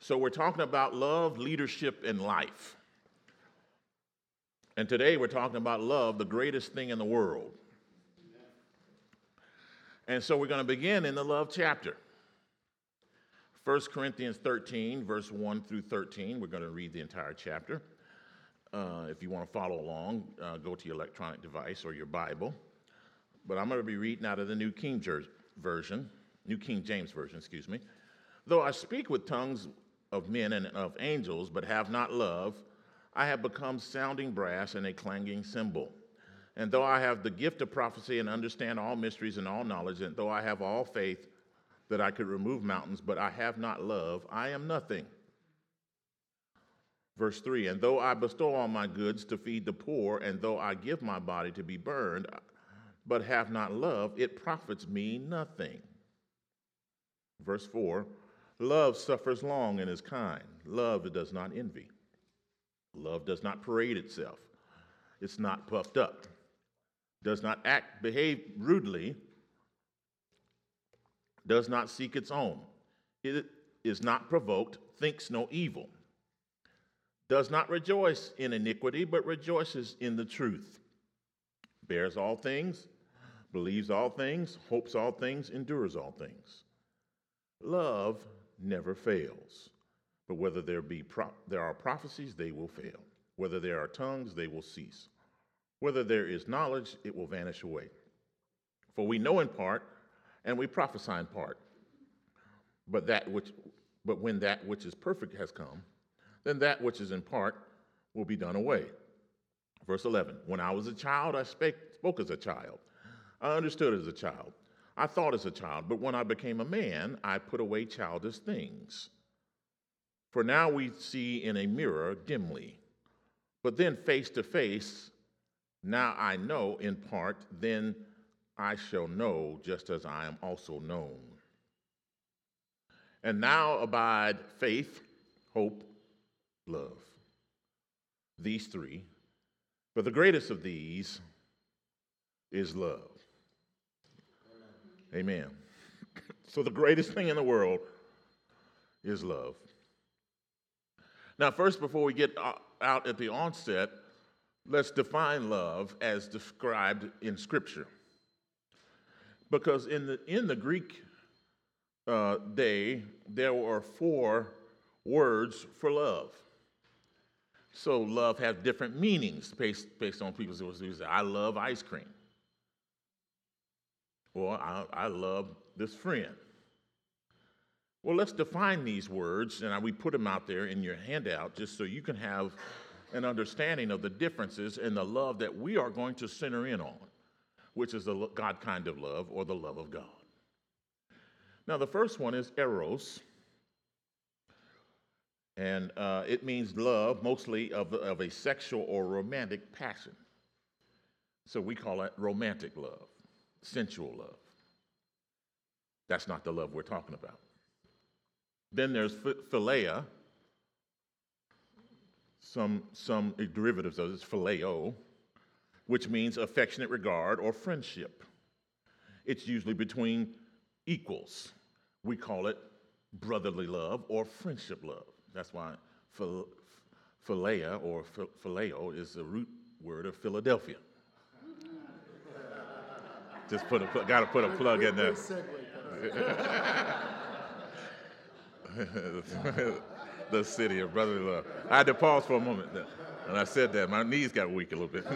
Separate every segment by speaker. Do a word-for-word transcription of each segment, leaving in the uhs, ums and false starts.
Speaker 1: So we're talking about love, leadership, and life. And today we're talking about love, the greatest thing in the world. And so we're going to begin in the love chapter. First Corinthians thirteen, verse one through thirteen. We're going to read the entire chapter. Uh, if you want to follow along, uh, go to your electronic device or your Bible. But I'm going to be reading out of the New King James Version, New King James Version, excuse me. Though I speak with tongues of men and of angels, but have not love, I have become sounding brass and a clanging cymbal. And though I have the gift of prophecy and understand all mysteries and all knowledge, and though I have all faith that I could remove mountains, but I have not love, I am nothing. Verse three, and though I bestow all my goods to feed the poor, and though I give my body to be burned, but have not love, it profits me nothing. Verse four, love suffers long and is kind. Love does not envy. Love does not parade itself. It's not puffed up. Does not act, behave rudely. Does not seek its own. It is not provoked, thinks no evil. Does not rejoice in iniquity, but rejoices in the truth. Bears all things, believes all things, hopes all things, endures all things. Love never fails, but whether there be pro- there are prophecies, they will fail. Whether there are tongues, they will cease. Whether there is knowledge, it will vanish away. For we know in part, and we prophesy in part. But that which, but when that which is perfect has come, then that which is in part will be done away. Verse eleven, when I was a child, I spake, spoke as a child. I understood as a child. I thought as a child, but when I became a man, I put away childish things. For now we see in a mirror dimly, but then face to face. Now I know in part, then I shall know just as I am also known. And now abide faith, hope, love. These three. But the greatest of these is love. Amen. So the greatest thing in the world is love. Now, first, before we get out at the onset, let's define love as described in Scripture. Because in the in the Greek uh, day, there were four words for love. So love has different meanings based, based on people's views. I love ice cream. Or I, I love this friend. Well, let's define these words, and we put them out there in your handout just so you can have an understanding of the differences in the love that we are going to center in on, which is the God kind of love, or the love of God. Now, the first one is eros, and uh, it means love, mostly of, of a sexual or romantic passion. So we call it romantic love, sensual love. That's not the love we're talking about. Then there's philia, some, some derivatives of this, phileo, which means affectionate regard or friendship. It's usually between equals. We call it brotherly love or friendship love. That's why phil- philia or phileo is the root word of Philadelphia. Just put a got to put a plug in there. The city of brotherly love. I had to pause for a moment there. And I said that, my knees got weak a little bit.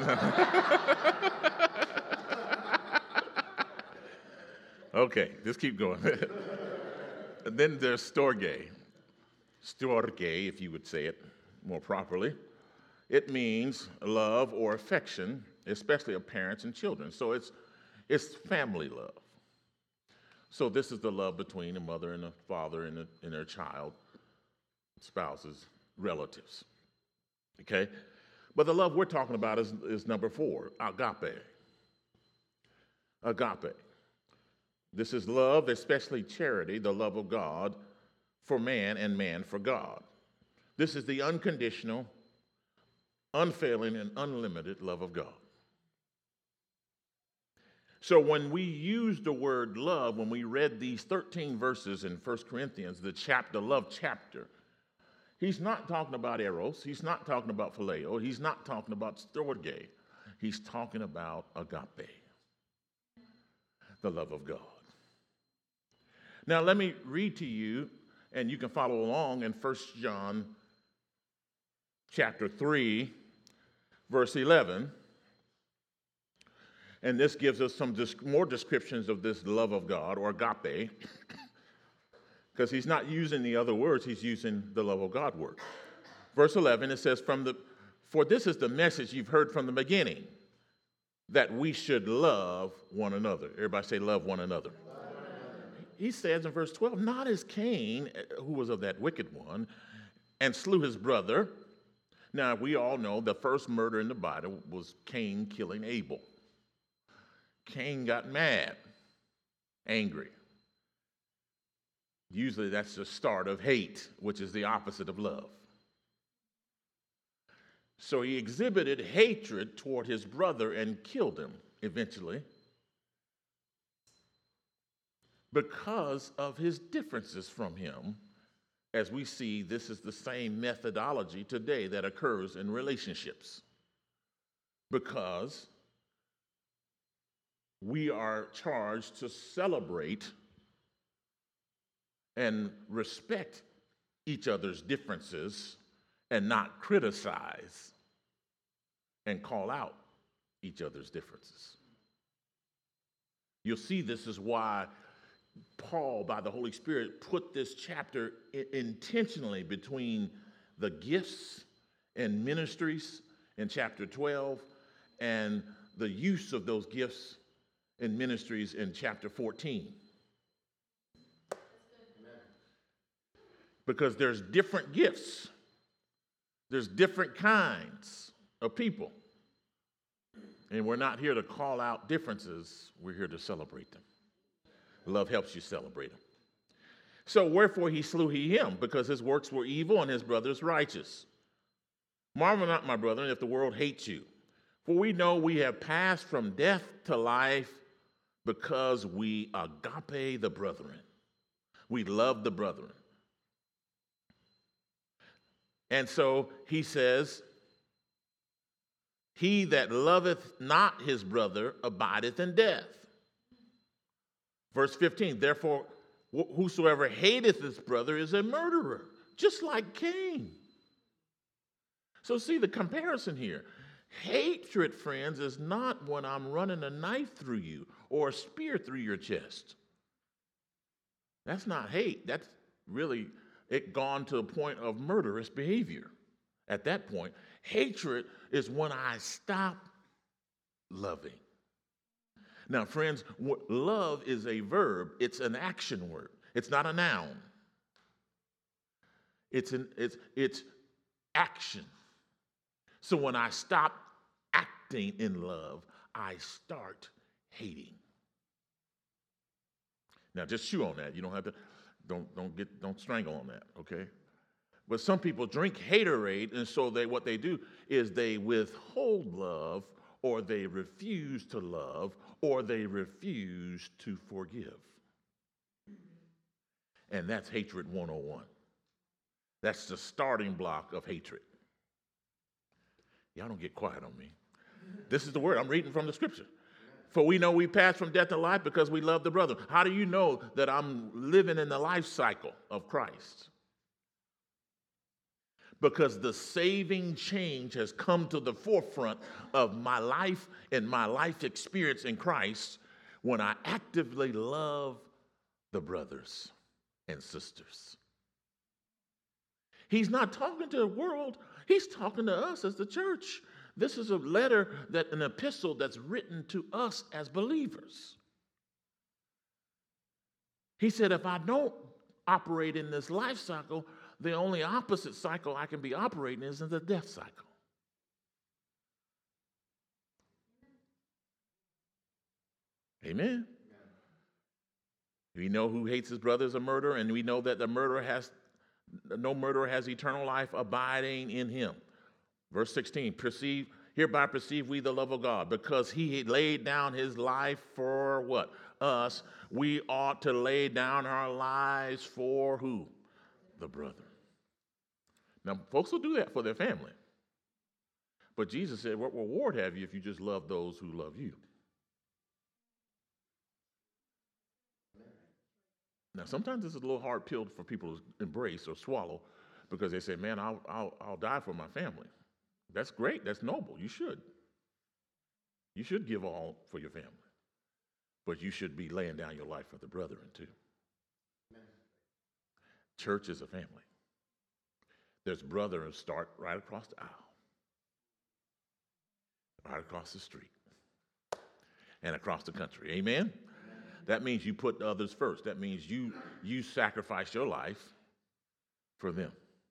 Speaker 1: Okay, just keep going. And then there's storge. Storge, if you would say it more properly. It means love or affection, especially of parents and children. So it's it's family love. So this is the love between a mother and a father and, a, and their child, spouses, relatives. Okay? But the love we're talking about is, is number four, agape. Agape. This is love, especially charity, the love of God for man and man for God. This is the unconditional, unfailing, and unlimited love of God. So when we use the word love, when we read these thirteen verses in First Corinthians, the chapter, love chapter, He's not talking about eros. He's not talking about phileo. He's not talking about storge. He's talking about agape, the love of God. Now, let me read to you, and you can follow along in First John chapter three, verse eleven. And this gives us some disc- more descriptions of this love of God, or agape, because he's not using the other words, he's using the love of God word. Verse eleven, it says, "From the for this is the message you've heard from the beginning, that we should love one another." Everybody say, love one another. Love one another. He says in verse twelve, "Not as Cain, who was of that wicked one, and slew his brother." Now, we all know the first murder in the Bible was Cain killing Abel. Cain got mad, angry. Usually that's the start of hate, which is the opposite of love. So he exhibited hatred toward his brother and killed him eventually because of his differences from him. As we see, this is the same methodology today that occurs in relationships, because we are charged to celebrate and respect each other's differences and not criticize and call out each other's differences. You'll see this is why Paul, by the Holy Spirit, put this chapter intentionally between the gifts and ministries in chapter twelve and the use of those gifts and ministries in chapter fourteen. Because there's different gifts. There's different kinds of people. And we're not here to call out differences. We're here to celebrate them. Love helps you celebrate them. So wherefore he slew he him, because his works were evil and his brothers righteous. Marvel not, my brethren, if the world hates you. For we know we have passed from death to life because we agape the brethren. We love the brethren. And so he says, he that loveth not his brother abideth in death. Verse fifteen, therefore, whosoever hateth his brother is a murderer, just like Cain. So see the comparison here. Hatred, friends, is not when I'm running a knife through you or a spear through your chest. That's not hate. That's really it gone to a point of murderous behavior. At that point, hatred is when I stop loving. Now, friends, love is a verb. It's an action word. It's not a noun. It's an it's it's action. So when I stop acting in love, I start hating. Now, just chew on that. You don't have to. Don't don't get don't strangle on that. Okay. But some people drink haterade, and so they what they do is they withhold love, or they refuse to love, or they refuse to forgive. And that's hatred one oh one. That's the starting block of hatred. Y'all don't get quiet on me. This is the word. I'm reading from the scripture. For we know we pass from death to life because we love the brother. How do you know that I'm living in the life cycle of Christ? Because the saving change has come to the forefront of my life and my life experience in Christ when I actively love the brothers and sisters. He's not talking to the world. He's talking to us as the church. This is a letter, that an epistle that's written to us as believers. He said, if I don't operate in this life cycle, the only opposite cycle I can be operating is in the death cycle. Amen. Amen. We know who hates his brother is a murderer, and we know that the murderer has no murderer has eternal life abiding in him. Verse sixteen, perceive, hereby perceive we the love of God, because he laid down his life for what? Us. We ought to lay down our lives for who? The brother. Now, folks will do that for their family. But Jesus said, what reward have you if you just love those who love you? Now, sometimes this is a little hard pill for people to embrace or swallow because they say, man, I'll, I'll, I'll die for my family. That's great. That's noble. You should. You should give all for your family. But you should be laying down your life for the brethren, too. Amen. Church is a family. There's brethren start right across the aisle, right across the street, and across the country. Amen? That means you put others first. That means you, you sacrifice your life for them,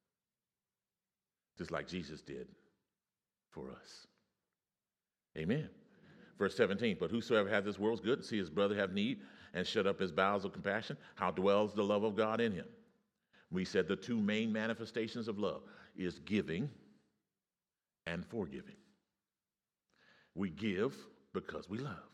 Speaker 1: just like Jesus did for us. Amen. Verse seventeen, but whosoever hath this world's good and see his brother have need and shut up his bowels of compassion, how dwells the love of God in him? We said the two main manifestations of love is giving and forgiving. We give because we love.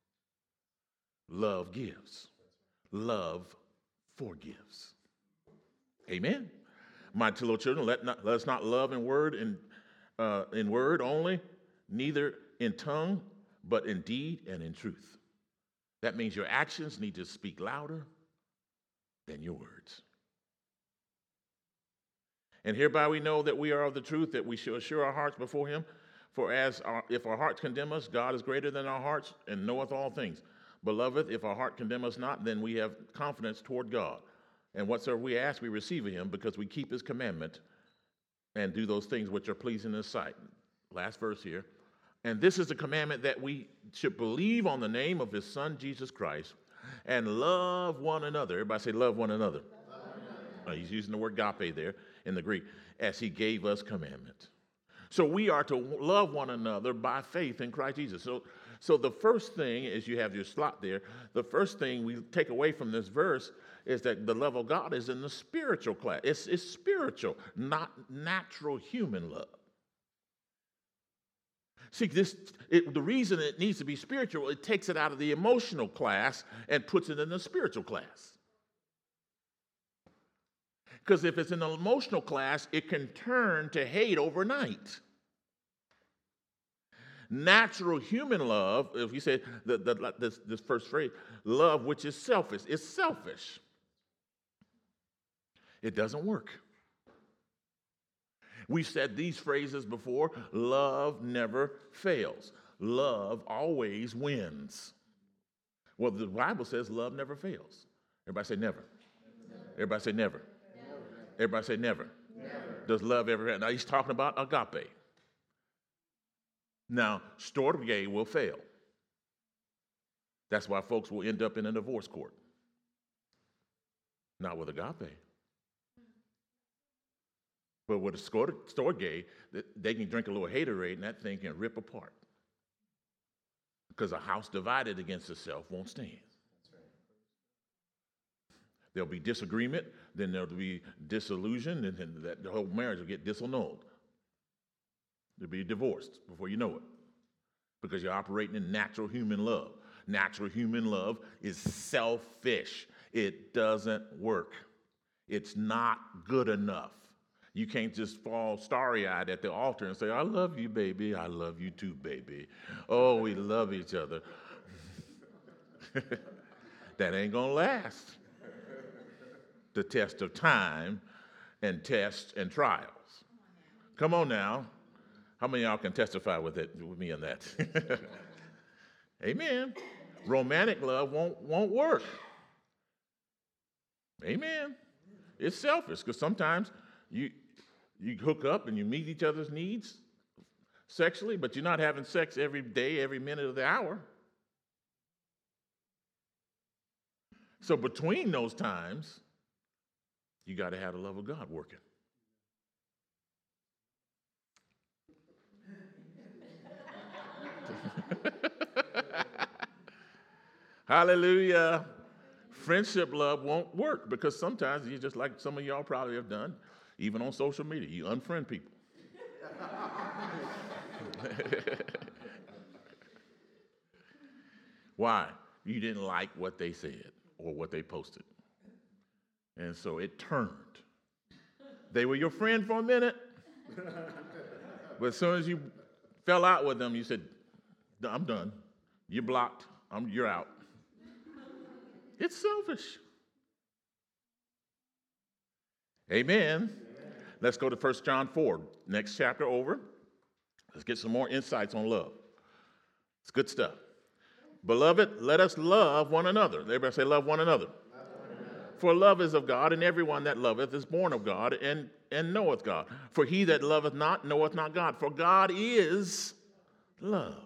Speaker 1: Love gives. Love forgives. Amen. My two little children, let, not, let us not love in word and uh, in word only, neither in tongue, but in deed and in truth. That means your actions need to speak louder than your words. And hereby we know that we are of the truth, that we shall assure our hearts before him. For as our, if our hearts condemn us, God is greater than our hearts and knoweth all things. Beloved, if our heart condemn us not, then we have confidence toward God. And whatsoever we ask, we receive of him, because we keep his commandment and do those things which are pleasing in his sight. Last verse here. And this is the commandment, that we should believe on the name of his Son, Jesus Christ, and love one another. Everybody say, love one another. Love one another. Uh, he's using the word agape there in the Greek, as he gave us commandment. So we are to love one another by faith in Christ Jesus. So, so the first thing, as you have your slot there, the first thing we take away from this verse is that the love of God is in the spiritual class. It's, it's spiritual, not natural human love. See, this it, the reason it needs to be spiritual, it takes it out of the emotional class and puts it in the spiritual class. Because if it's in the emotional class, it can turn to hate overnight. Natural human love, if you say the, the, this, this first phrase, love which is selfish, it's selfish. It doesn't work. We've said these phrases before. Love never fails. Love always wins. Well, the Bible says love never fails. Everybody say never. Never. Everybody say never. Never. Everybody say never. Never. Does love ever fail? Now he's talking about agape. Now, storge will fail. That's why folks will end up in a divorce court. Not with agape. But with a storge, they can drink a little haterade and that thing can rip apart. Because a house divided against itself won't stand. That's right. There'll be disagreement, then there'll be disillusion, and then that, the whole marriage will get disannulled. They'll be divorced before you know it. Because you're operating in natural human love. Natural human love is selfish. It doesn't work. It's not good enough. You can't just fall starry-eyed at the altar and say, I love you, baby. I love you too, baby. Oh, we love each other. That ain't going to last. The test of time and tests and trials. Come on now. How many of y'all can testify with it with me on that? Amen. Romantic love won't, won't work. Amen. It's selfish because sometimes you... You hook up and you meet each other's needs sexually, but you're not having sex every day, every minute of the hour. So between those times, you got to have the love of God working. Hallelujah. Friendship love won't work because sometimes you just like some of y'all probably have done. Even on social media, you unfriend people. Why? You didn't like what they said or what they posted. And so it turned They were your friend for a minute, but as soon as you fell out with them, you said, I'm done. You're blocked. I'm, you're out. It's selfish. Amen. Amen. Let's go to First John four, next chapter over. Let's get some more insights on love. It's good stuff. Beloved, let us love one another. Everybody say, love one another. Love one another. For love is of God, and everyone that loveth is born of God, and, and knoweth God. For he that loveth not knoweth not God, for God is love.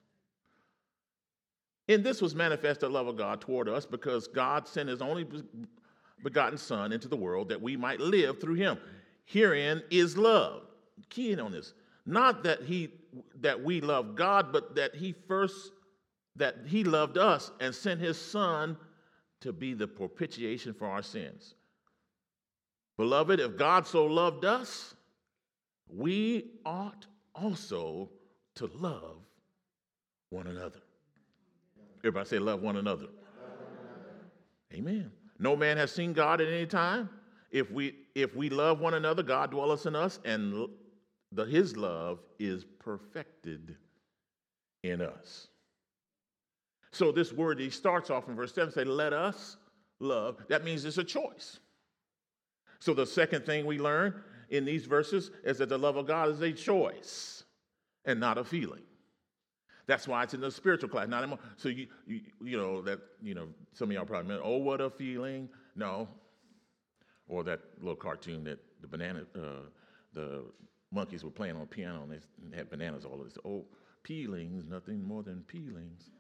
Speaker 1: In this was manifest the love of God toward us, because God sent his only begotten Son into the world that we might live through him. Herein is love. Key in on this. Not that he that we love God, but that he first that he loved us and sent his Son to be the propitiation for our sins. Beloved, if God so loved us, we ought also to love one another. Everybody say, love one another. Love one another. Amen. No man has seen God at any time. If we if we love one another, God dwelleth in us, and the, his love is perfected in us. So this word, he starts off in verse seven, say, let us love. That means it's a choice. So the second thing we learn in these verses is that the love of God is a choice and not a feeling. That's why it's in the spiritual class, not anymore. So you, you, you know that you know some of y'all probably meant, oh, what a feeling. No, or that little cartoon that the banana, uh, the monkeys were playing on a piano and they had bananas all over. This. Oh, peelings, nothing more than peelings.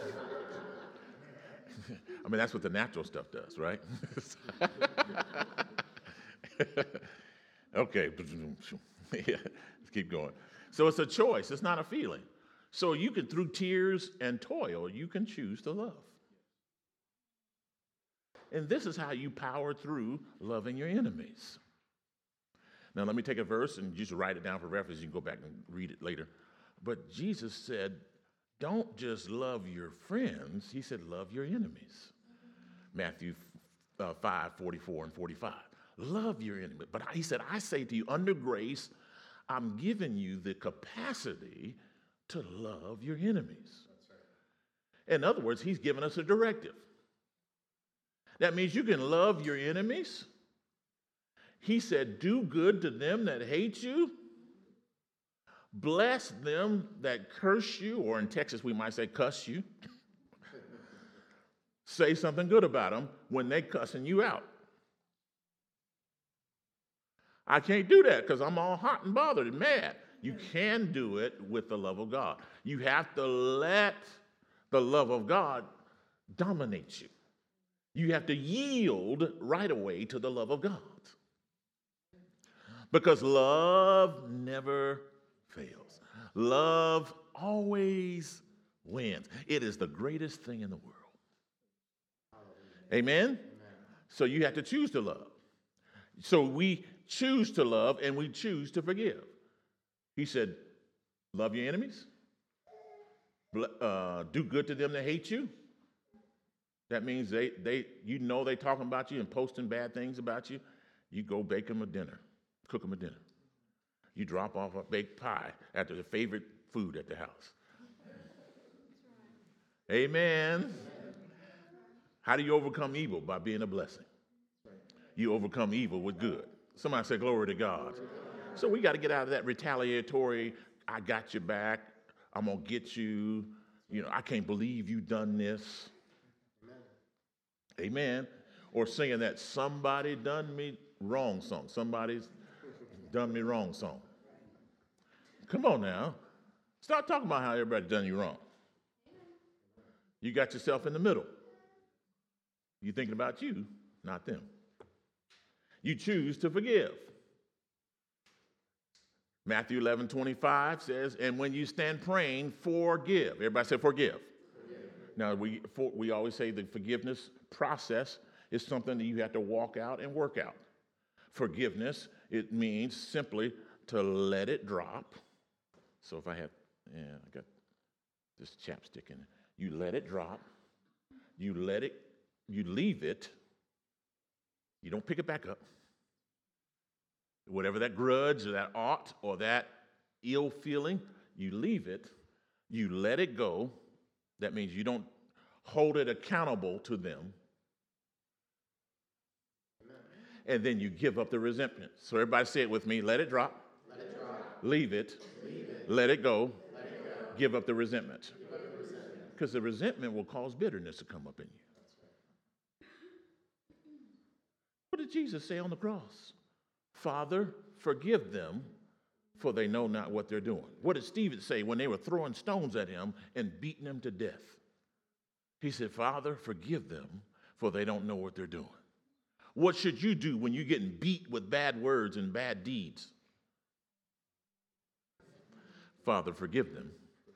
Speaker 1: I mean, that's what the natural stuff does, right? Okay, yeah, let's keep going. So it's a choice. It's not a feeling. So you can, through tears and toil, you can choose to love. And this is how you power through loving your enemies. Now, let me take a verse and just write it down for reference. You can go back and read it later. But Jesus said, don't just love your friends. He said, love your enemies. Matthew uh, five, forty-four and forty-five. Love your enemy. But he said, I say to you, under grace, I'm giving you the capacity to love your enemies. That's right. In other words, he's given us a directive. That means you can love your enemies. He said, do good to them that hate you. Bless them that curse you, or in Texas we might say cuss you. Say something good about them when they cussing you out. I can't do that because I'm all hot and bothered and mad. You can do it with the love of God. You have to let the love of God dominate you. You have to yield right away to the love of God. Because love never fails. Love always wins. It is the greatest thing in the world. Amen? Amen? So you have to choose to love. So we choose to love and we choose to forgive. He said, love your enemies. Uh, do good to them that hate you. That means they, they, you know they talking about you and posting bad things about you. You go bake them a dinner. Cook them a dinner. You drop off a baked pie after the favorite food at the house. Amen. Amen. How do you overcome evil? By being a blessing. You overcome evil with good. Somebody say glory to God. So we got to get out of that retaliatory, I got your back, I'm going to get you, you know, I can't believe you done this. Amen. Amen. Or singing that somebody done me wrong song. Somebody's done me wrong song. Come on now. Start talking about how everybody done you wrong. You got yourself in the middle. You're thinking about you, not them. You choose to forgive. Matthew eleven twenty-five says, and when you stand praying, forgive. Everybody say forgive. Forgive. Now, we, for, we always say the forgiveness process is something that you have to walk out and work out. Forgiveness, it means simply to let it drop. So if I have, yeah, I got this chapstick in it. You let it drop. You let it, you leave it. You don't pick it back up. Whatever that grudge or that ought or that ill feeling, you leave it, you let it go. That means you don't hold it accountable to them. And then you give up the resentment. So everybody say it with me. Let it drop. Let it drop. Leave it. Leave it. Let it go. Let it go. Give up the resentment. Because the resentment will cause bitterness to come up in you. What did Jesus say on the cross? Father, forgive them, for they know not what they're doing. What did Stephen say when they were throwing stones at him and beating him to death? He said, Father, forgive them, for they don't know what they're doing. What should you do when you're getting beat with bad words and bad deeds? Father, forgive them.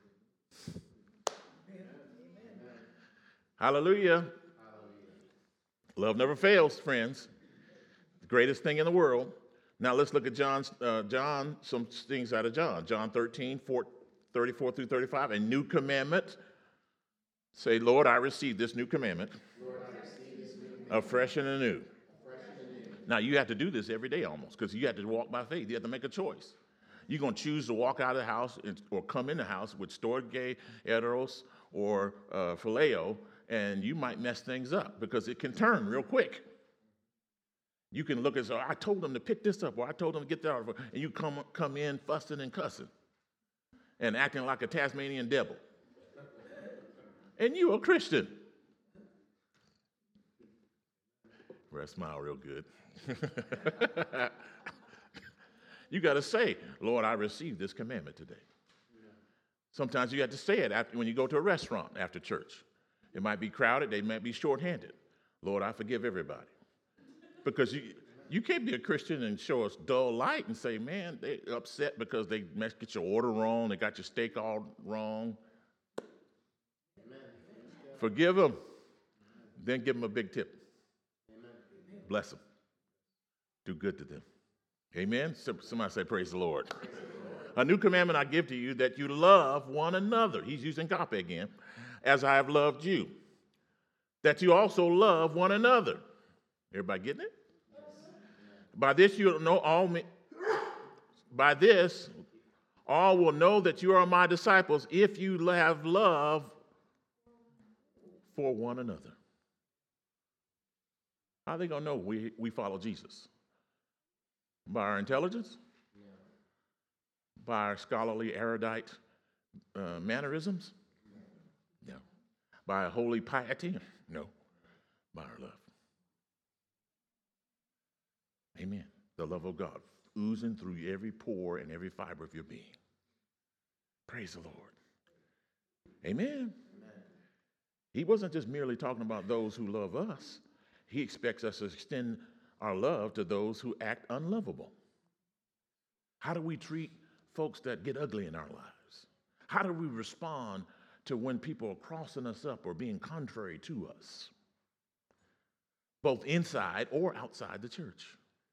Speaker 1: Hallelujah. Hallelujah. Love never fails, friends. The greatest thing in the world. Now let's look at John's, uh, John, some things out of John. John thirteen, four, thirty-four through thirty-five. A new commandment. Say, Lord, I receive this new commandment. Lord, I receive this new commandment. Afresh and anew. Now, you have to do this every day almost because you have to walk by faith. You have to make a choice. You're going to choose to walk out of the house or come in the house with storge, eros, or uh, phileo, and you might mess things up because it can turn real quick. You can look and say, I told them to pick this up, or I told them to get that out, and you come, come in fussing and cussing and acting like a Tasmanian devil. And you're a Christian. Well, I smile real good. You got to say, Lord, I received this commandment today. Yeah. Sometimes you have to say it after, when you go to a restaurant after church. It might be crowded. They might be short-handed. Lord, I forgive everybody. Because you you can't be a Christian and show us dull light and say, man, they're upset because they get your order wrong. They got your steak all wrong. Amen. Forgive them. Then give them a big tip. Amen. Bless them. Do good to them. Amen? Somebody say, praise the Lord. Praise the Lord. A new commandment I give to you, that you love one another. He's using agape again. As I have loved you. That you also love one another. Everybody getting it? Yes. By this you know all me. By this, all will know that you are my disciples if you have love for one another. How are they going to know we, we follow Jesus? By our intelligence? Yeah. By our scholarly, erudite uh, mannerisms? No. By a holy piety? No. By our love. Amen. The love of God oozing through every pore and every fiber of your being. Praise the Lord. Amen. Amen. He wasn't just merely talking about those who love us. He expects us to extend our love to those who act unlovable. How do we treat folks that get ugly in our lives? How do we respond to when people are crossing us up or being contrary to us? Both inside or outside the church.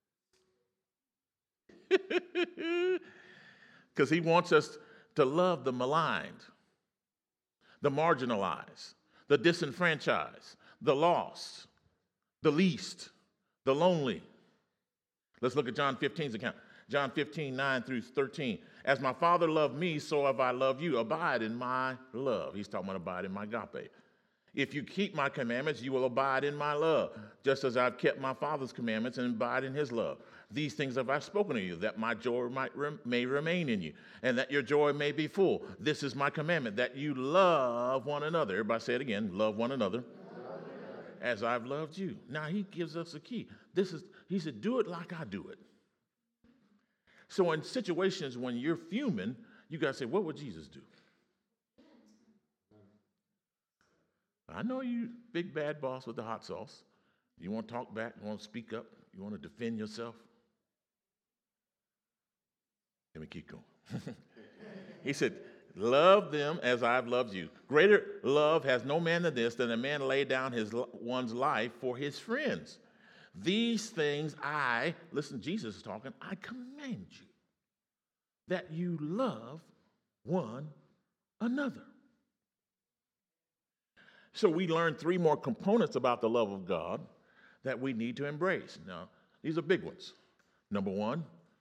Speaker 1: Because he wants us to love the maligned, the marginalized, the disenfranchised, the lost, the least, the lonely. Let's look at John fifteen's account. John fifteen, nine through thirteen. As my Father loved me, so have I loved you. Abide in my love. He's talking about abide in my agape. If you keep my commandments, you will abide in my love, just as I've kept my Father's commandments and abide in his love. These things have I spoken to you, that my joy might rem- may remain in you, and that your joy may be full. This is my commandment, that you love one another. Everybody say it again, love one another. Love one another. As I've loved you. Now he gives us a key. This is, he said, do it like I do it. So in situations when you're fuming, you got to say, what would Jesus do? I know you big bad boss with the hot sauce. You want to talk back, you want to speak up, you want to defend yourself. Let me keep going. He said, love them as I've loved you. Greater love has no man than this, than a man lay down his one's life for his friends. These things I, listen, Jesus is talking, I command you that you love one another. So we learned three more components about the love of God that we need to embrace. Now, these are big ones. Number one,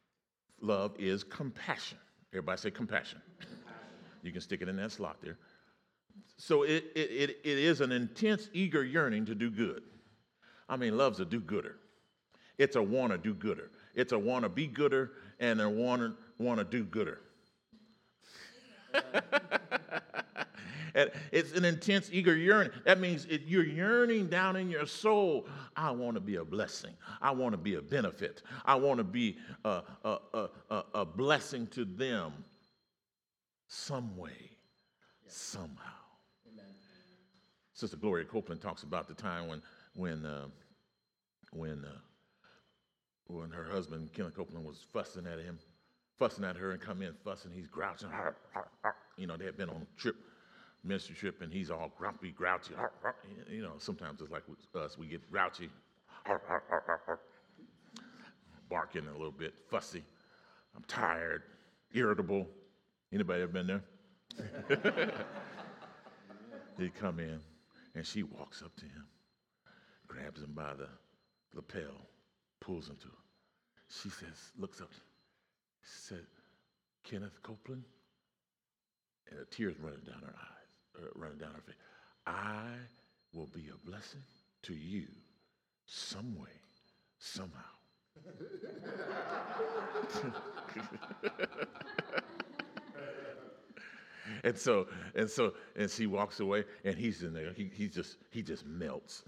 Speaker 1: love is compassion. Everybody say compassion. You can stick it in that slot there. So it, it, it, it is an intense, eager yearning to do good. I mean, love's a do-gooder. It's a want to do gooder. It's a want to be gooder and a want to want to do gooder. And it's an intense, eager yearning. That means it, you're yearning down in your soul. I want to be a blessing. I want to be a benefit. I want to be a, a, a, a, a blessing to them some way, somehow. Amen. Sister Gloria Copeland talks about the time when when uh, when uh, when her husband Kenneth Copeland was fussing at him, fussing at her, and come in fussing. He's grouching. Arr, arr, arr. You know, they had been on a trip, ministry trip, and he's all grumpy, grouchy. Arr, arr. You know, sometimes it's like with us, we get grouchy, arr, arr, arr, arr, arr. Barking a little bit, fussy. I'm tired, irritable. Anybody ever been there? He'd come in, and she walks up to him, grabs him by the lapel, pulls him to her. She says, looks up, said, Kenneth Copeland, and the tears running down her eyes, uh, running down her face. I will be a blessing to you some way, somehow. And so, and so, and she walks away, and he's in there. He, he just, he just melts.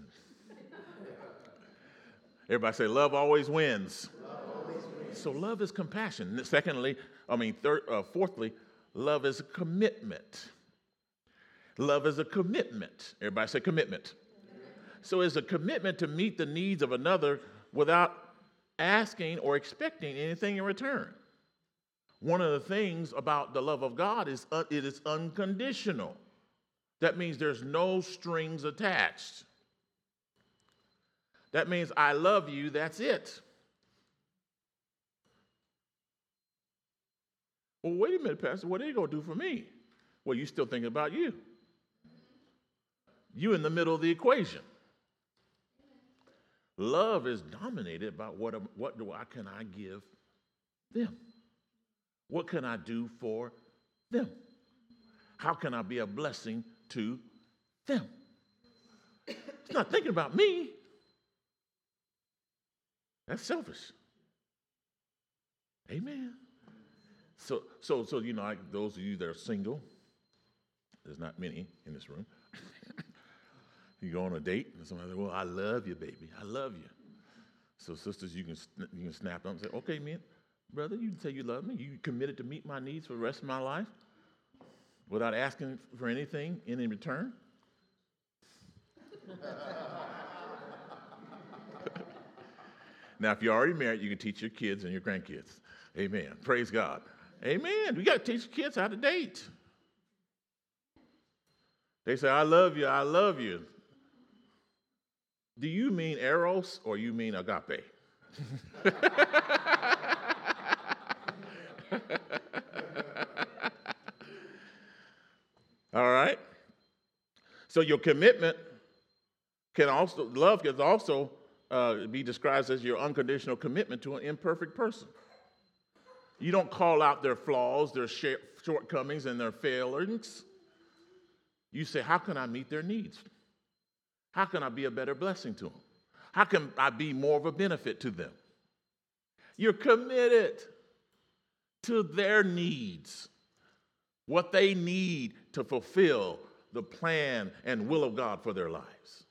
Speaker 1: Everybody say, love always wins. Love always wins. So love is compassion. Secondly, I mean, third, uh, fourthly, love is a commitment. Love is a commitment. Everybody say commitment. So it's a commitment to meet the needs of another without asking or expecting anything in return. One of the things about the love of God is uh, it is unconditional. That means there's no strings attached. That means I love you, that's it. Well, wait a minute, Pastor, what are you going to do for me? Well, you're still thinking about you. You in the middle of the equation. Love is dominated by what, what do I, can I give them? What can I do for them? How can I be a blessing to them? It's not thinking about me. That's selfish. Amen. So, so, so you know, like those of you that are single, there's not many in this room. You go on a date, and somebody says, well, I love you, baby. I love you. So sisters, you can you can snap up and say, okay, man, brother, you can say you love me. You committed to meet my needs for the rest of my life without asking for anything in, in return? Now, if you're already married, you can teach your kids and your grandkids. Amen. Praise God. Amen. We got to teach kids how to date. They say, I love you, I love you. Do you mean eros or you mean agape? All right. So your commitment can also, love can also uh, be described as your unconditional commitment to an imperfect person. You don't call out their flaws, their shortcomings, and their failings. You say, how can I meet their needs? How can I be a better blessing to them? How can I be more of a benefit to them? You're committed to their needs, what they need to fulfill the plan and will of God for their lives.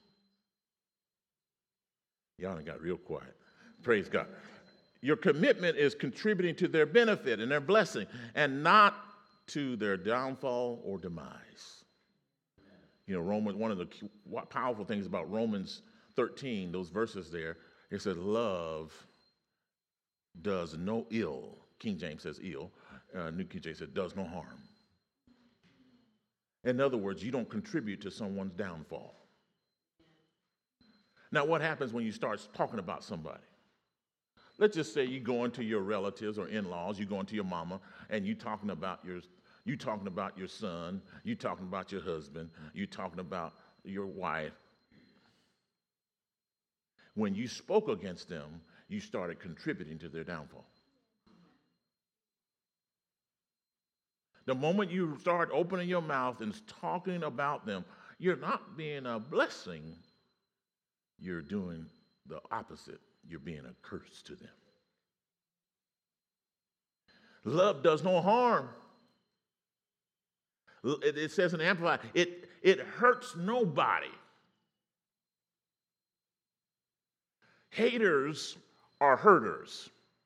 Speaker 1: Y'all done got real quiet. Praise God. Your commitment is contributing to their benefit and their blessing and not to their downfall or demise. You know, Romans, one of the powerful things about Romans thirteen, those verses there, it says love does no ill. King James says ill. Uh, New King James says does no harm. In other words, you don't contribute to someone's downfall. Now, what happens when you start talking about somebody? Let's just say you go into your relatives or in-laws, you go into your mama, and you talking about your You talking about your son, you talking about your husband, you talking about your wife. When you spoke against them, you started contributing to their downfall. The moment you start opening your mouth and talking about them, you're not being a blessing. You're doing the opposite. You're being a curse to them. Love does no harm. It, it says in Amplified, it, it hurts nobody. Haters are hurters.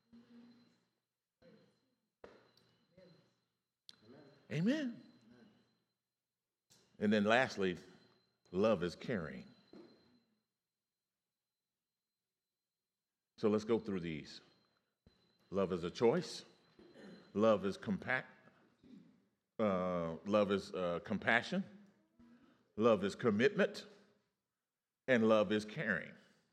Speaker 1: Amen. Amen. And then lastly, love is caring. So let's go through these. Love is a choice. Love is compact. Uh, love is uh, compassion. Love is commitment. And love is caring.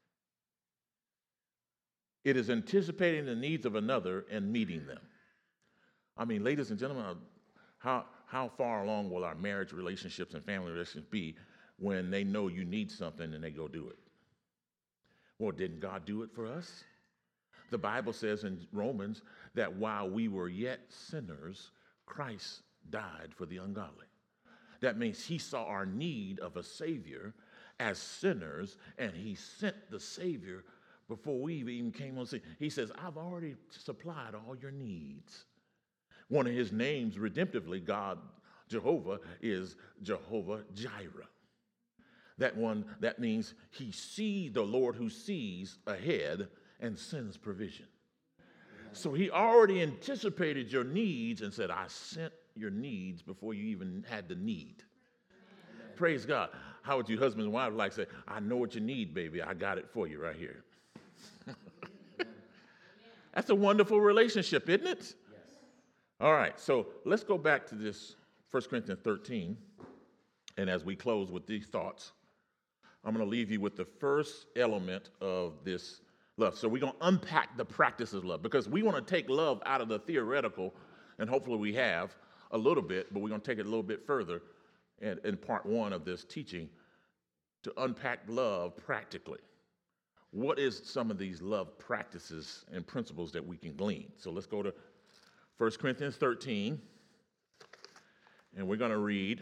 Speaker 1: It is anticipating the needs of another and meeting them. I mean, ladies and gentlemen, how, how far along will our marriage relationships and family relationships be when they know you need something and they go do it? Well, didn't God do it for us? The Bible says in Romans that while we were yet sinners, Christ died for the ungodly. That means he saw our need of a Savior as sinners, and he sent the Savior before we even came on scene. He says, I've already supplied all your needs. One of his names, redemptively, God, Jehovah, is Jehovah Jireh. That one, that means he sees the Lord who sees ahead and sends provision. So he already anticipated your needs and said, I sent your needs before you even had the need. Amen. Praise God. How would you husband and wife like say, I know what you need, baby. I got it for you right here. That's a wonderful relationship, isn't it? Yes. All right, so let's go back to this First Corinthians thirteen. And as we close with these thoughts, I'm going to leave you with the first element of this love. So we're going to unpack the practice of love, because we want to take love out of the theoretical, and hopefully we have a little bit, but we're going to take it a little bit further in, in part one of this teaching to unpack love practically. What is some of these love practices and principles that we can glean? So let's go to First Corinthians thirteen, and we're going to read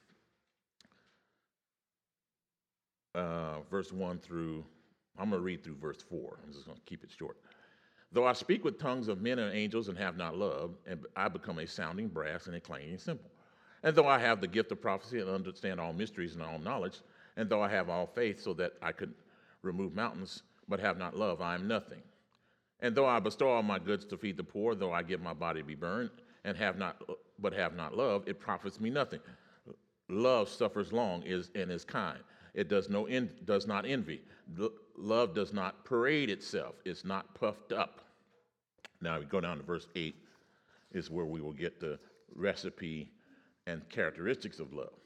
Speaker 1: uh, verse one through, I'm going to read through verse four. I'm just going to keep it short. Though I speak with tongues of men and angels and have not love, and I become a sounding brass and a clanging cymbal. And though I have the gift of prophecy and understand all mysteries and all knowledge, and though I have all faith so that I could remove mountains, but have not love, I am nothing. And though I bestow all my goods to feed the poor, though I give my body to be burned, and have not, but have not love, it profits me nothing. Love suffers long is and is kind. It does no en- does not envy. L- love does not parade itself. It's not puffed up. Now we go down to verse eight, is where we will get the recipe and characteristics of love.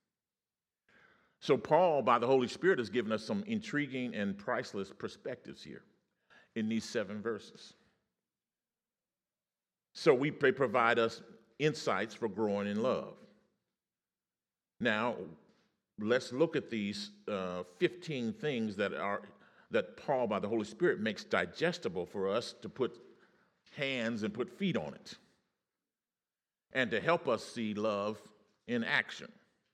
Speaker 1: So Paul, by the Holy Spirit, has given us some intriguing and priceless perspectives here in these seven verses. So we they provide us insights for growing in love. Now, let's look at these uh, fifteen things that are that Paul, by the Holy Spirit, makes digestible for us to put hands and put feet on it, and to help us see love in action.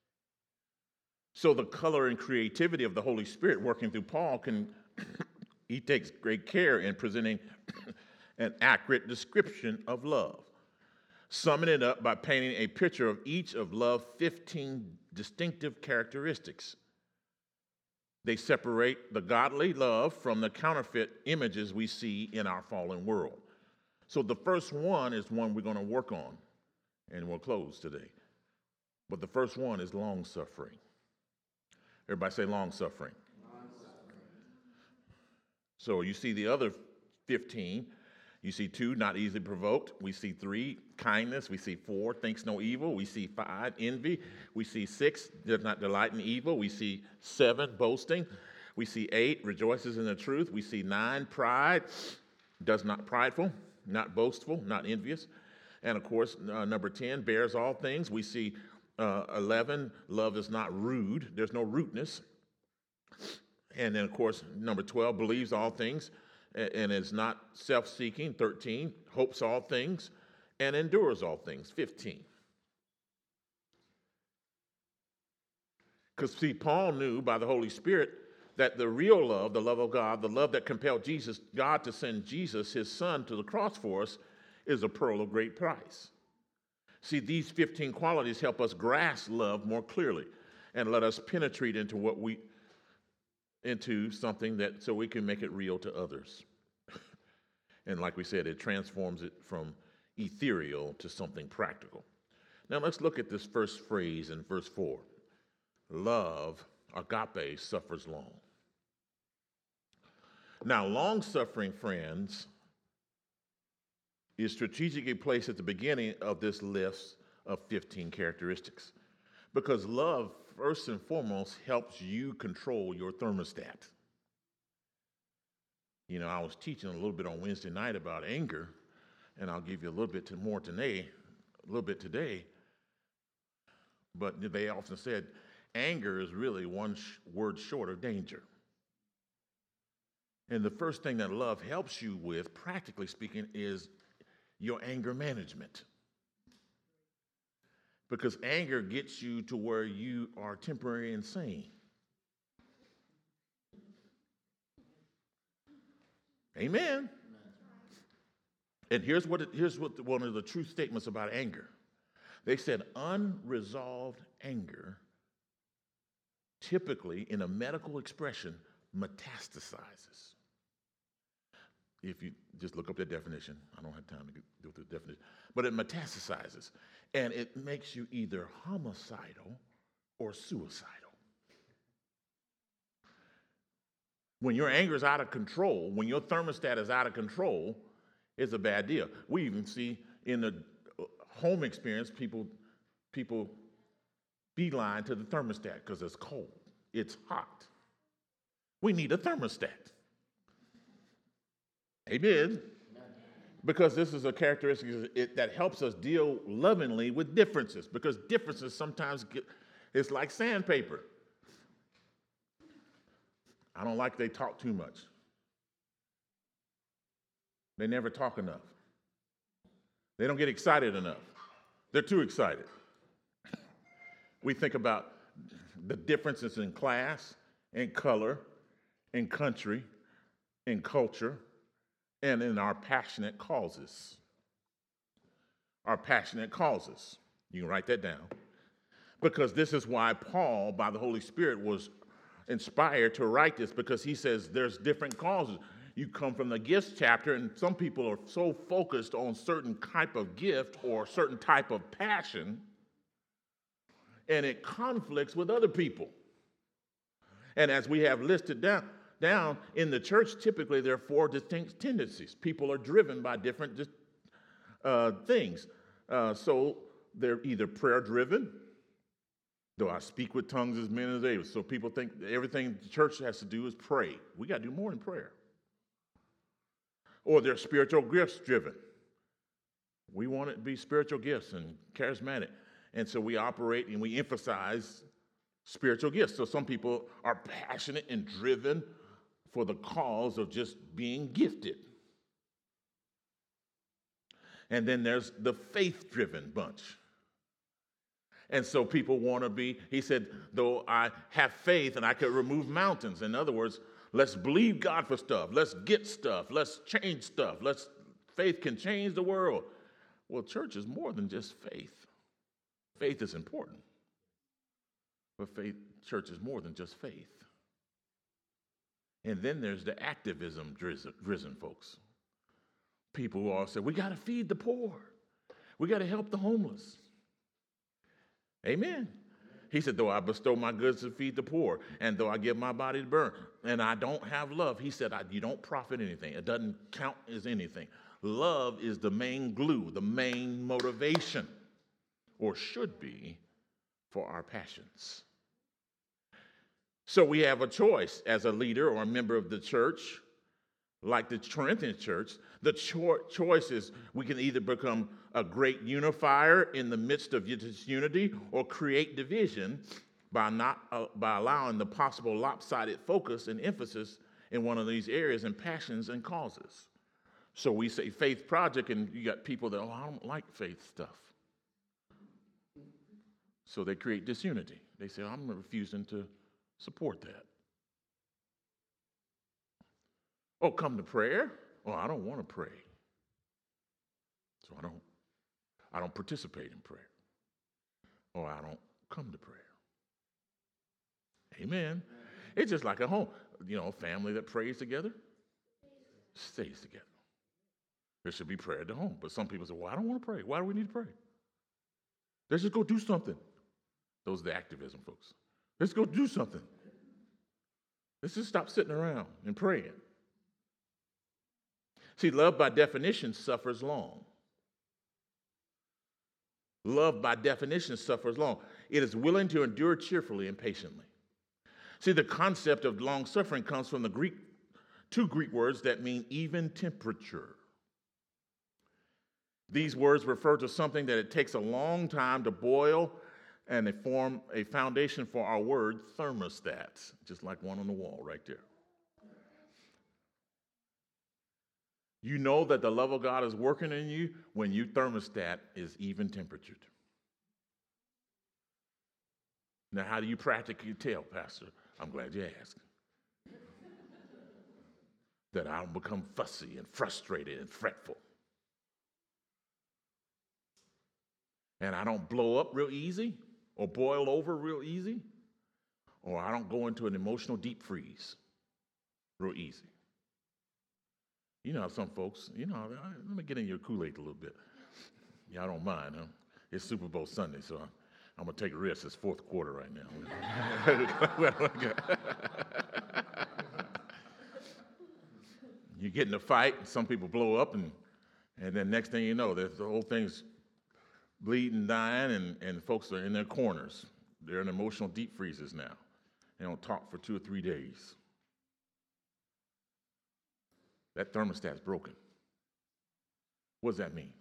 Speaker 1: So the color and creativity of the Holy Spirit working through Paul can, he takes great care in presenting an accurate description of love, summing it up by painting a picture of each of love's fifteen distinctive characteristics. They separate the godly love from the counterfeit images we see in our fallen world. So the first one is one we're going to work on, and we'll close today. But the first one is long-suffering. Everybody say long-suffering. Long-suffering. So you see the other fifteen. You see two, not easily provoked. We see three, kindness. We see four, thinks no evil. We see five, envy. We see six, does not delight in evil. We see seven, boasting. We see eight, rejoices in the truth. We see nine, pride, does not prideful, not boastful, not envious. And of course, uh, number ten, bears all things. We see uh, eleven, love is not rude. There's no rudeness. And then, of course, number twelve, believes all things and is not self-seeking. thirteen, hopes all things and endures all things. fifteen. Because, see, Paul knew by the Holy Spirit that the real love, the love of God, the love that compelled Jesus, God to send Jesus, his son, to the cross for us, is a pearl of great price. See, these fifteen qualities help us grasp love more clearly and let us penetrate into what we, into something that, so we can make it real to others. And like we said, it transforms it from ethereal to something practical. Now let's look at this first phrase in verse four. Love, agape, suffers long. Now, long-suffering, friends, is strategically placed at the beginning of this list of fifteen characteristics. Because love, first and foremost, helps you control your thermostat. You know, I was teaching a little bit on Wednesday night about anger, and I'll give you a little bit more today, a little bit today. But they often said, anger is really one sh- word short of danger. And the first thing that love helps you with, practically speaking, is your anger management. Because anger gets you to where you are temporarily insane. Amen. And here's what it, here's what the, one of the true statements about anger. They said unresolved anger, typically in a medical expression, metastasizes. If you just look up that definition, I don't have time to go through the definition, but it metastasizes, and it makes you either homicidal or suicidal. When your anger is out of control, when your thermostat is out of control, it's a bad deal. We even see in the home experience, people, people beeline to the thermostat because it's cold, it's hot. We need a thermostat. Amen. Because this is a characteristic it, that helps us deal lovingly with differences. Because differences sometimes get, it's like sandpaper. I don't like they talk too much. They never talk enough. They don't get excited enough. They're too excited. We think about the differences in class, in color, in country, in culture, and in our passionate causes. Our passionate causes. You can write that down. Because this is why Paul, by the Holy Spirit, was inspired to write this, because he says there's different causes. You come from the gifts chapter, and some people are so focused on certain type of gift or certain type of passion, and it conflicts with other people. And as we have listed down, down in the church, typically there are four distinct tendencies. People are driven by different uh, things. Uh, so they're either prayer-driven, though I speak with tongues as many as able. So people think everything the church has to do is pray. We got to do more than prayer. Or they're spiritual gifts driven. We want it to be spiritual gifts and charismatic. And so we operate and we emphasize spiritual gifts. So some people are passionate and driven for the cause of just being gifted. And then there's the faith-driven bunch. And so people want to be, he said, though I have faith and I could remove mountains. In other words, let's believe God for stuff. Let's get stuff. Let's change stuff. Let's, faith can change the world. Well, church is more than just faith. Faith is important. But faith, church is more than just faith. And then there's the activism driven folks. People who all say, we got to feed the poor. We got to help the homeless. Amen. He said, though I bestow my goods to feed the poor, and though I give my body to burn, and I don't have love, he said, I, you don't profit anything. It doesn't count as anything. Love is the main glue, the main motivation, or should be, for our passions. So we have a choice as a leader or a member of the church, like the Corinthian church. The cho- choice is we can either become a great unifier in the midst of disunity or create division by not uh, by allowing the possible lopsided focus and emphasis in one of these areas and passions and causes. So we say faith project, and you got people that, oh, I don't like faith stuff. So they create disunity. They say, I'm refusing to support that. Oh, come to prayer? Oh, I don't want to pray. So I don't I don't participate in prayer. Or I don't come to prayer. Amen. It's just like a home. You know, a family that prays together stays together. There should be prayer at the home. But some people say, well, I don't want to pray. Why do we need to pray? Let's just go do something. Those are the activism folks. Let's go do something. Let's just stop sitting around and praying. See, love by definition suffers long. Love by definition suffers long. It is willing to endure cheerfully and patiently. See, the concept of long suffering comes from the Greek, two Greek words that mean even temperature. These words refer to something that it takes a long time to boil, and they form a foundation for our word thermostat, just like one on the wall right there. You know that the love of God is working in you when your thermostat is even temperatured. Now, how do you practically tell, Pastor? I'm glad you asked. That I don't become fussy and frustrated and fretful. And I don't blow up real easy or boil over real easy. Or I don't go into an emotional deep freeze real easy. You know how some folks, you know, let me get in your Kool-Aid a little bit. Y'all don't mind, huh? It's Super Bowl Sunday, so I'm, I'm going to take a risk. It's fourth quarter right now. You get in a fight, some people blow up, and, and then next thing you know, the whole thing's bleeding, dying, and, and folks are in their corners. They're in emotional deep freezes now. They don't talk for two or three days. That thermostat's broken. What does that mean?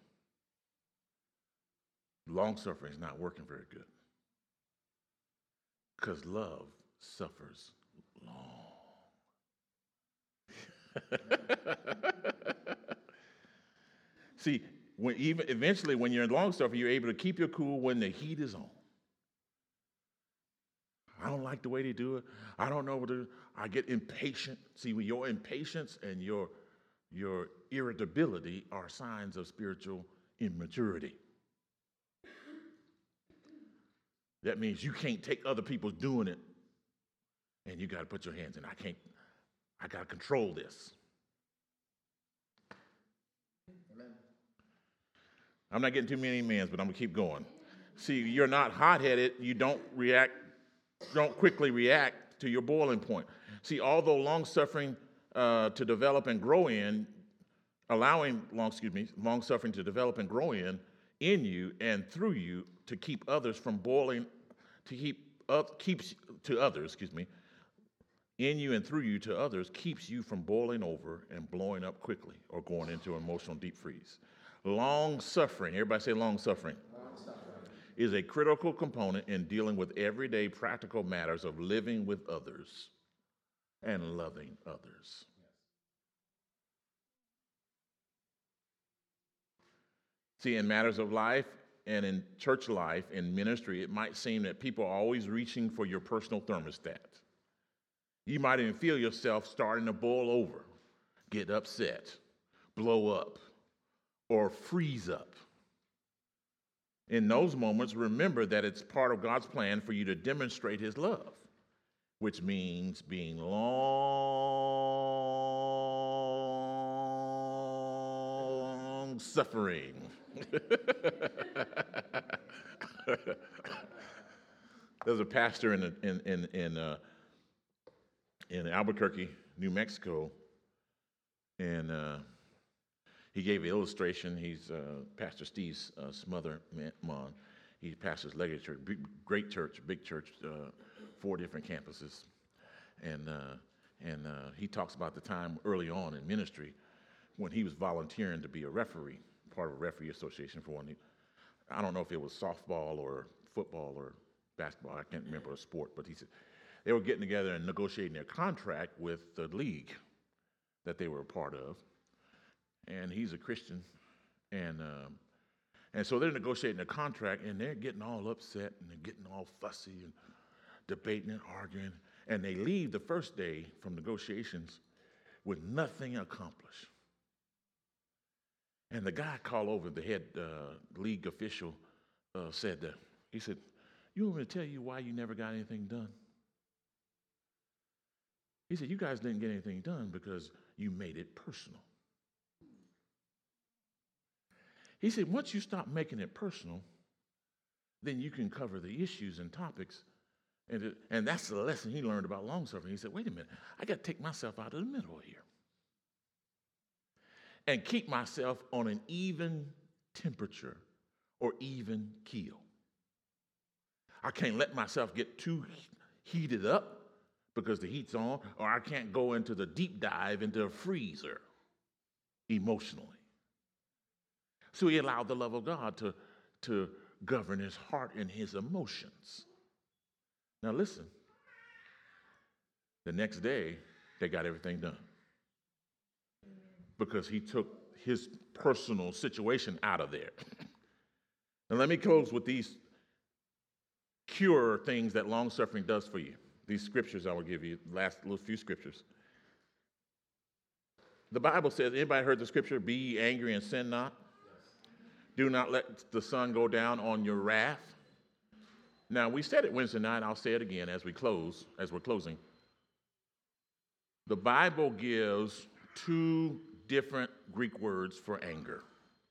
Speaker 1: Long suffering is not working very good. Because love suffers long. See, when even eventually when you're in long suffering, you're able to keep your cool when the heat is on. I don't like the way they do it. I don't know what to do. I get impatient. See, when your impatience and your Your irritability are signs of spiritual immaturity. That means you can't take other people doing it and you got to put your hands in. I can't, I got to control this. Amen. I'm not getting too many amens, but I'm going to keep going. See, you're not hot-headed. You don't react, don't quickly react to your boiling point. See, although long-suffering Uh, to develop and grow in, allowing long, excuse me, long suffering to develop and grow in, in you and through you to keep others from boiling, to keep uh, keeps to others, excuse me, in you and through you to others keeps you from boiling over and blowing up quickly or going into an emotional deep freeze. Long suffering, everybody say long suffering, long suffering, is a critical component in dealing with everyday practical matters of living with others and loving others. See, in matters of life and in church life, in ministry, it might seem that people are always reaching for your personal thermostat. You might even feel yourself starting to boil over, get upset, blow up, or freeze up. In those moments, remember that it's part of God's plan for you to demonstrate his love, which means being long suffering. There's a pastor in in in in, uh, in Albuquerque, New Mexico, and uh, he gave an illustration. He's uh, Pastor Steve uh, Smotherman. He pastors Legacy Church, big, great church, big church, uh, four different campuses, and uh, and uh, he talks about the time early on in ministry when he was volunteering to be a referee, part of a referee association for one. I don't know if it was softball or football or basketball. I can't remember a sport, but he said they were getting together and negotiating their contract with the league that they were a part of. And he's a Christian, and um, And so they're negotiating a contract, and they're getting all upset, and they're getting all fussy and debating and arguing. And they leave the first day from negotiations with nothing accomplished. And the guy called over, the head uh, league official, uh, said, that, he said, you want me to tell you why you never got anything done? He said, you guys didn't get anything done because you made it personal. He said, once you stop making it personal, then you can cover the issues and topics. And, it, and that's the lesson he learned about long-suffering. He said, wait a minute, I got to take myself out of the middle here and keep myself on an even temperature or even keel. I can't let myself get too heated up because the heat's on, or I can't go into the deep dive into a freezer emotionally. So he allowed the love of God to, to govern his heart and his emotions. Now listen, the next day, they got everything done because he took his personal situation out of there. And let me close with these cure things that long-suffering does for you. These scriptures I will give you, last little few scriptures. The Bible says, anybody heard the scripture, be ye angry and sin not? Do not let the sun go down on your wrath. Now, we said it Wednesday night. I'll say it again as we close, as we're closing. The Bible gives two different Greek words for anger.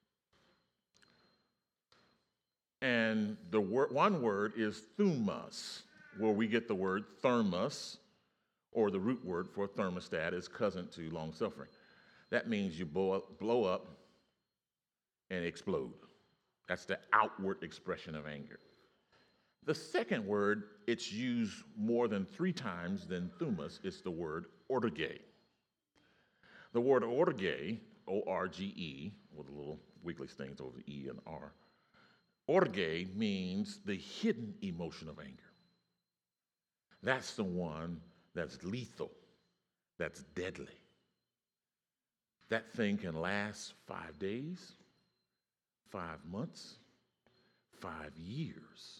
Speaker 1: And the word, one word is thumos, where we get the word thermos, or the root word for thermostat is cousin to long-suffering. That means you blow up, blow up and explode. That's the outward expression of anger. The second word, it's used more than three times than thumos, it's the word orge. The word orge, O R G E, with the little wiggly things over the E and R, orge means the hidden emotion of anger. That's the one that's lethal, that's deadly. That thing can last five days, five months, five years,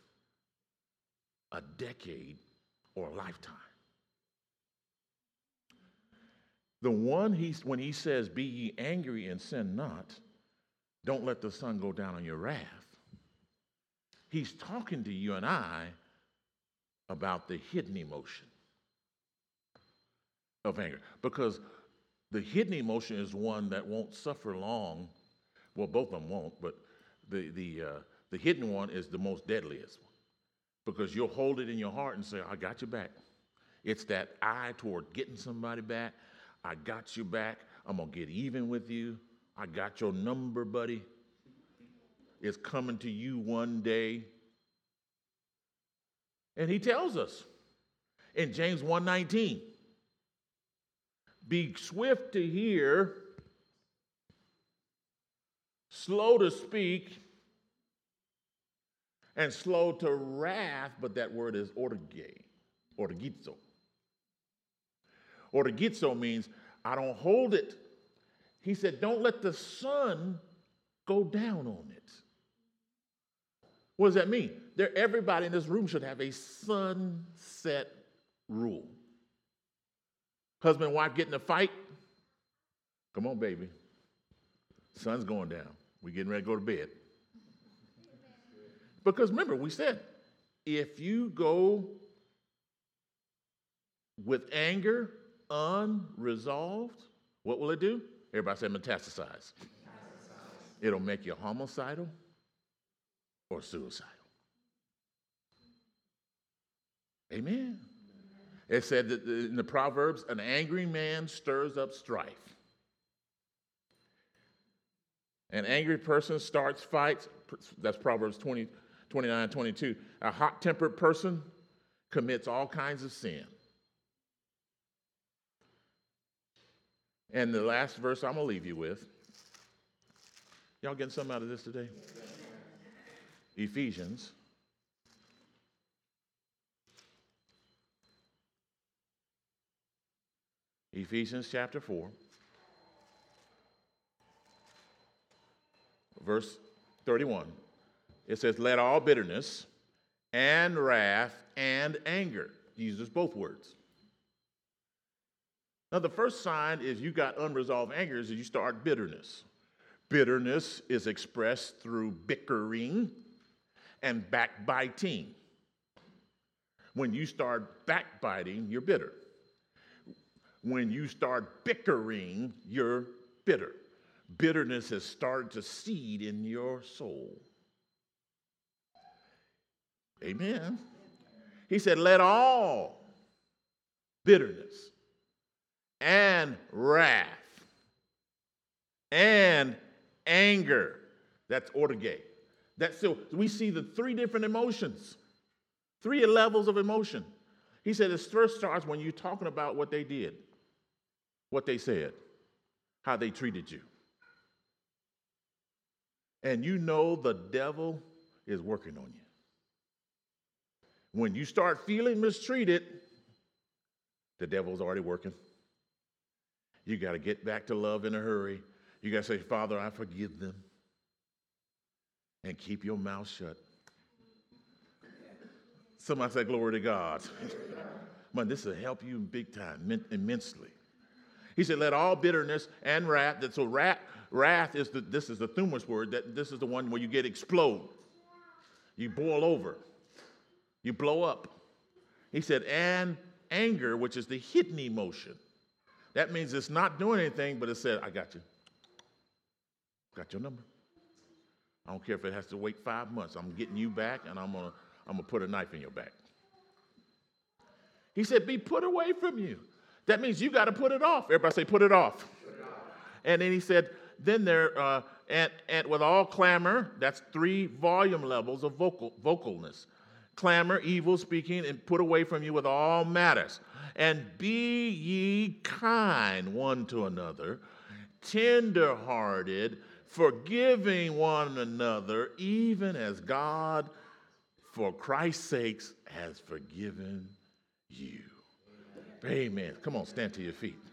Speaker 1: a decade, or a lifetime. The one, he's, when he says, be ye angry and sin not, don't let the sun go down on your wrath, he's talking to you and I about the hidden emotion of anger. Because the hidden emotion is one that won't suffer long. Well, both of them won't, but the, the, uh, the hidden one is the most deadliest one. Because you'll hold it in your heart and say, I got you back. It's that eye toward getting somebody back. I got you back. I'm going to get even with you. I got your number, buddy. It's coming to you one day. And he tells us in James one nineteen, be swift to hear, slow to speak, and slow to wrath, but that word is orge, orgizo. Orgizo means I don't hold it. He said, don't let the sun go down on it. What does that mean? There, everybody in this room should have a sunset rule. Husband and wife get in a fight. Come on, baby. Sun's going down. We're getting ready to go to bed. Because remember, we said, if you go with anger unresolved, what will it do? Everybody say metastasize. metastasize. It'll make you homicidal or suicidal. Amen. It said that in the Proverbs, an angry man stirs up strife. An angry person starts fights. That's Proverbs twenty, twenty-nine, twenty-two. A hot-tempered person commits all kinds of sin. And the last verse I'm going to leave you with. Y'all getting something out of this today? Ephesians. Ephesians chapter four. Verse thirty-one. It says, let all bitterness and wrath and anger. He uses both words. Now, the first sign is you got unresolved anger is you start bitterness. Bitterness is expressed through bickering and backbiting. When you start backbiting, you're bitter. When you start bickering, you're bitter. Bitterness has started to seed in your soul. Amen. He said, let all bitterness and wrath and anger, that's ortige. That's so we see the three different emotions, three levels of emotion. He said it first starts when you're talking about what they did, what they said, how they treated you. And you know the devil is working on you. When you start feeling mistreated, the devil's already working. You got to get back to love in a hurry. You got to say, Father, I forgive them. And keep your mouth shut. Somebody say, glory to God. Man, this will help you big time, immensely. He said, let all bitterness and wrath, that so wrath, wrath is the, this is the Thumas word, that this is the one where you get explode. You boil over. You blow up. He said, and anger, which is the hidden emotion. That means it's not doing anything, but it said, I got you. Got your number. I don't care if it has to wait five months. I'm getting you back, and I'm going to I'm gonna put a knife in your back. He said, be put away from you. That means you got to put it off. Everybody say, put it off. Put it off. And then he said, then there, uh, and, and with all clamor, that's three volume levels of vocal vocalness. Clamor, evil speaking, and put away from you with all matters. And be ye kind one to another, tender-hearted, forgiving one another, even as God, for Christ's sakes, has forgiven you. Amen. Amen. Come on, stand to your feet.